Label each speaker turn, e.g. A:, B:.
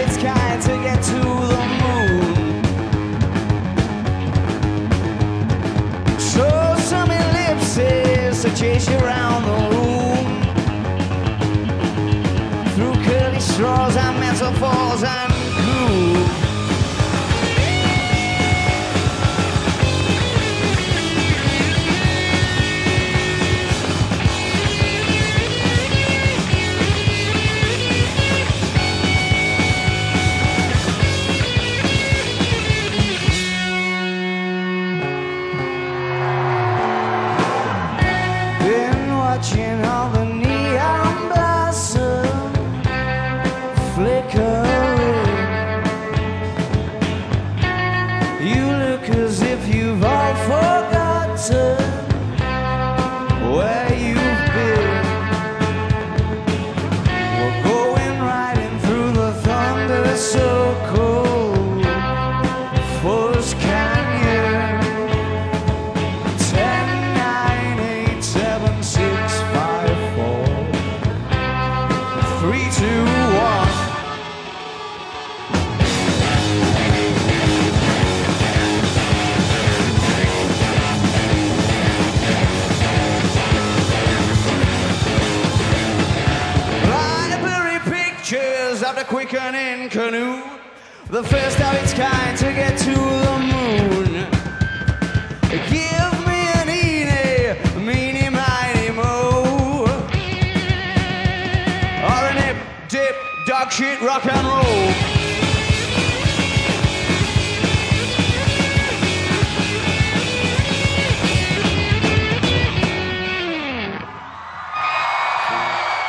A: its kind to get to the moon. So some ellipses to chase you around the room, through curly straws and metaphors and glue. Watching all the neon blossom flicker. You look as if you've all forgotten where you've been. We're going riding through the thunder so cold, Forest Canyon. 10, 9, 8, 7, 6, 5, 4, 3, 2, 1. Library pictures of the quickening canoe, the first of its kind to get to the moon. Give me an eeny, meeny, miny, mo, or an hip, dip, dog shit, rock and roll.